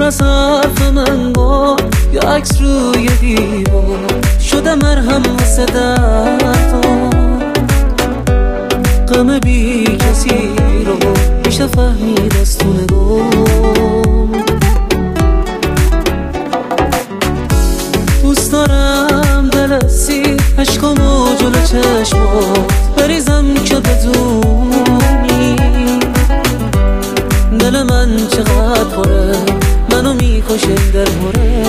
از حرف من گفت یا عکس روی دیوار شده مرهم واسه دردم. غم بی کسی رو میشه فهمید از تو نگام. دوست دارم دل سیر عشقامو جلو چشمات بریزم که بدونی دل من چقدر پره، منو میکشه دلهوره.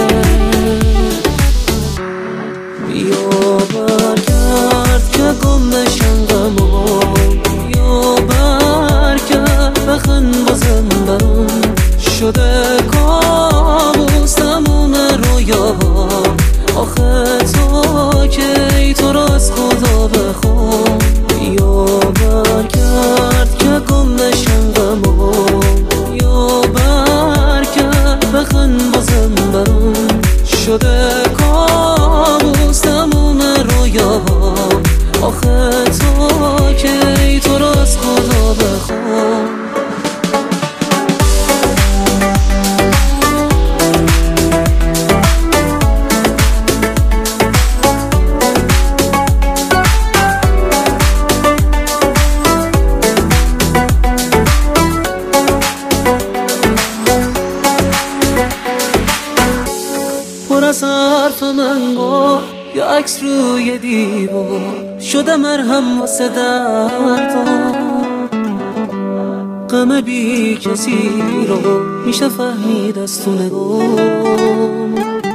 بیا برگرد که گم نشن غمام، بیا برگرد بخند بازم برام. شده کابوس تموم رویاها، آخه تا کی تو رو از خدا بخوام. بیا برگرد که گم نشن غمام، بیا برگرد بخند بازم برام. شده کابوس تموم رویاها، آخه تا کی تو رو از خدا بخوام. پر از حرف من گفت یا عکس روی دیوار شده مرهم واسه دردم. غم بی کسی رو میشه فهمید از تو نگام.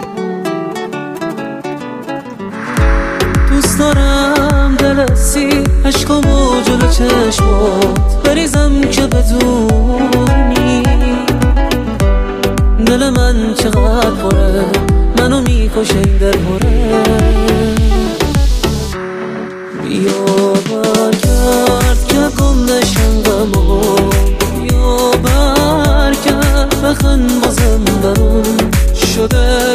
دوست دارم دل سیر عشقامو جلو چشمات بریزم که بدونی دل من چقدر پره، منو میکشه این دلهوره. بیا برگرد که گم نشن غمام، بیا برگرد بخند بازم برام. شده